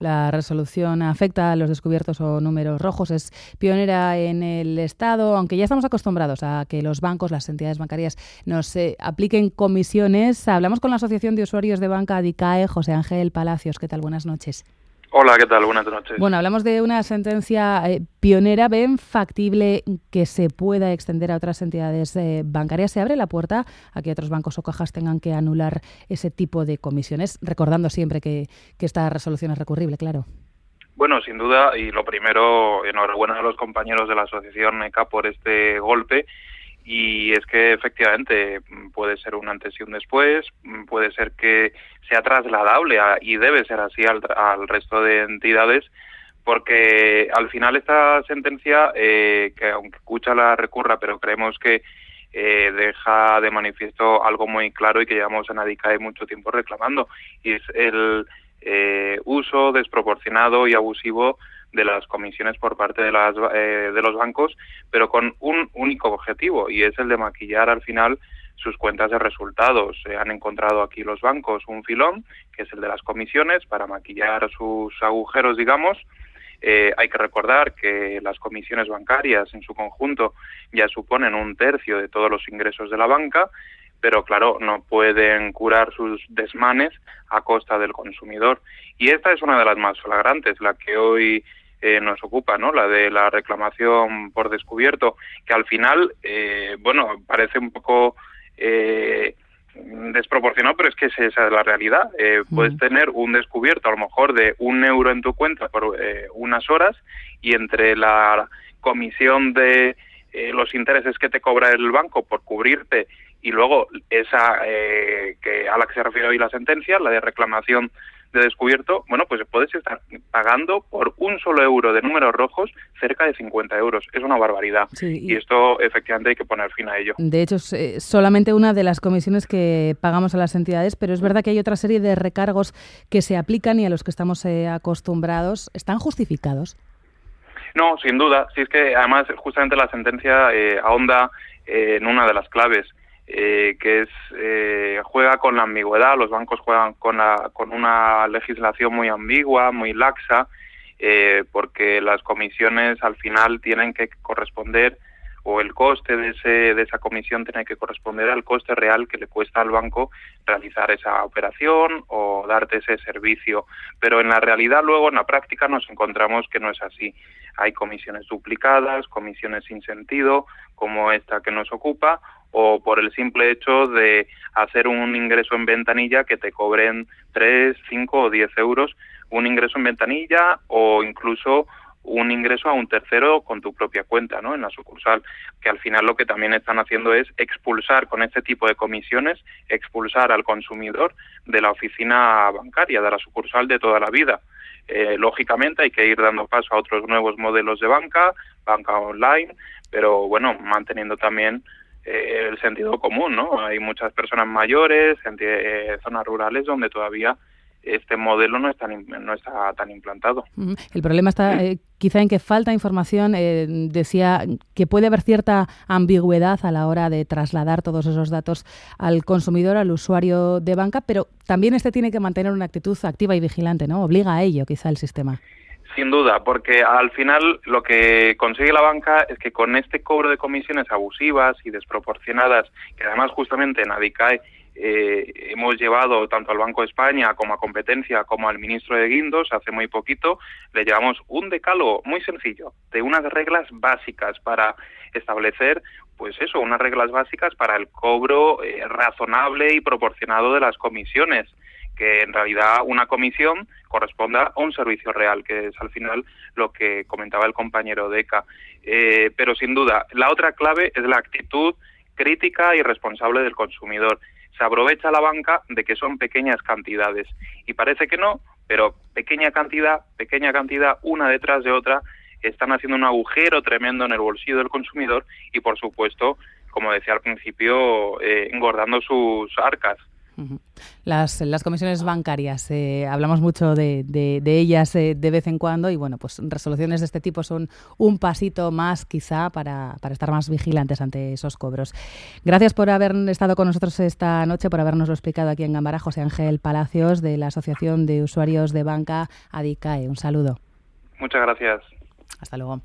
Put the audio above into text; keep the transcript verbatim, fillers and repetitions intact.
La resolución afecta a los descubiertos o números rojos, es pionera en el Estado, aunque ya estamos acostumbrados a que los bancos, las entidades bancarias, nos eh, apliquen comisiones. Hablamos con la Asociación de Usuarios de Banca, ADICAE, José Ángel Palacios. ¿Qué tal? Buenas noches. Hola, ¿qué tal? Buenas noches. Bueno, hablamos de una sentencia eh, pionera. ¿Ven factible que se pueda extender a otras entidades eh, bancarias? ¿Se abre la puerta a que otros bancos o cajas tengan que anular ese tipo de comisiones? Recordando siempre que, que esta resolución es recurrible, claro. Bueno, sin duda, y lo primero, enhorabuena a los compañeros de la Asociación E C A por este golpe. Y es que efectivamente puede ser un antes y un después, puede ser que sea trasladable a, y debe ser así al, al resto de entidades, porque al final esta sentencia, eh, que aunque Cucha la recurra, pero creemos que eh, deja de manifiesto algo muy claro y que llevamos en ADICAE mucho tiempo reclamando, y es el eh, uso desproporcionado y abusivo de las comisiones por parte de las eh, de los bancos, pero con un único objetivo, y es el de maquillar al final sus cuentas de resultados. Se han encontrado aquí los bancos un filón, que es el de las comisiones, para maquillar sus agujeros, digamos. Eh, hay que recordar que las comisiones bancarias en su conjunto ya suponen un tercio de todos los ingresos de la banca, pero claro, no pueden curar sus desmanes a costa del consumidor. Y esta es una de las más flagrantes, la que hoy Eh, nos ocupa, ¿no? La de la reclamación por descubierto, que al final, eh, bueno, parece un poco eh, desproporcionado, pero es que esa es la realidad. Eh, mm. Puedes tener un descubierto a lo mejor de un euro en tu cuenta por eh, unas horas, y entre la comisión de eh, los intereses que te cobra el banco por cubrirte y luego esa eh, que a la que se refiere hoy la sentencia, la de reclamación de descubierto, bueno, pues puedes estar pagando por un solo euro de números rojos cerca de cincuenta euros. Es una barbaridad. Sí, y... y esto efectivamente hay que poner fin a ello. De hecho, es eh, solamente una de las comisiones que pagamos a las entidades, pero es verdad que hay otra serie de recargos que se aplican y a los que estamos eh, acostumbrados. ¿Están justificados? No, sin duda. Sí, es que además justamente la sentencia eh, ahonda eh, en una de las claves. Eh, que es eh, juega con la ambigüedad. Los bancos juegan con la, con una legislación muy ambigua, muy laxa, eh, porque las comisiones al final tienen que corresponder, o el coste de ese de esa comisión tiene que corresponder al coste real que le cuesta al banco realizar esa operación o darte ese servicio. Pero en la realidad luego, en la práctica, nos encontramos que no es así. Hay comisiones duplicadas, comisiones sin sentido, como esta que nos ocupa, o por el simple hecho de hacer un ingreso en ventanilla que te cobren tres, cinco o diez euros, un ingreso en ventanilla o incluso un ingreso a un tercero con tu propia cuenta, ¿no?, en la sucursal, que al final lo que también están haciendo es expulsar con este tipo de comisiones, expulsar al consumidor de la oficina bancaria, de la sucursal de toda la vida. Eh, lógicamente hay que ir dando paso a otros nuevos modelos de banca, banca online, pero bueno, manteniendo también eh, el sentido común, ¿no? Hay muchas personas mayores, en eh, zonas rurales donde todavía este modelo no está, no está tan implantado. El problema está eh, quizá en que falta información. Eh, decía que puede haber cierta ambigüedad a la hora de trasladar todos esos datos al consumidor, al usuario de banca, pero también este tiene que mantener una actitud activa y vigilante, ¿no? Obliga a ello quizá el sistema. Sin duda, porque al final lo que consigue la banca es que con este cobro de comisiones abusivas y desproporcionadas, que además justamente en ADICAE Eh, hemos llevado tanto al Banco de España como a Competencia como al ministro de Guindos hace muy poquito, le llevamos un decálogo muy sencillo de unas reglas básicas para establecer, pues eso, unas reglas básicas para el cobro eh, razonable y proporcionado de las comisiones, que en realidad una comisión corresponda a un servicio real, que es al final lo que comentaba el compañero de E C A. Eh, pero sin duda, la otra clave es la actitud crítica y responsable del consumidor. Se aprovecha la banca de que son pequeñas cantidades y parece que no, pero pequeña cantidad, pequeña cantidad, una detrás de otra, están haciendo un agujero tremendo en el bolsillo del consumidor y, por supuesto, como decía al principio, eh, engordando sus arcas. Las, las comisiones bancarias, eh, hablamos mucho de, de, de ellas eh, de vez en cuando y bueno, pues resoluciones de este tipo son un pasito más quizá para, para estar más vigilantes ante esos cobros. Gracias por haber estado con nosotros esta noche, por habernoslo explicado aquí en Gambara, José Ángel Palacios de la Asociación de Usuarios de Banca ADICAE. Un saludo. Muchas gracias. Hasta luego.